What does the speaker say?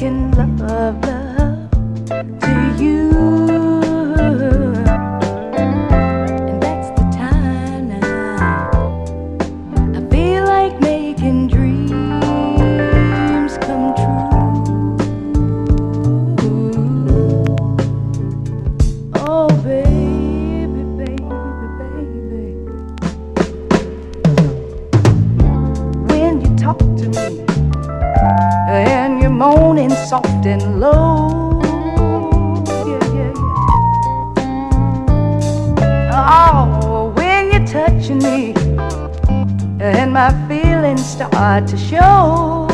making love to you. And that's the time now I feel like making dreams come true. Oh baby, baby, baby, when you talk to me and you're moaning soft and low, yeah, yeah, yeah. Oh, when you're touching me and my feelings start to show,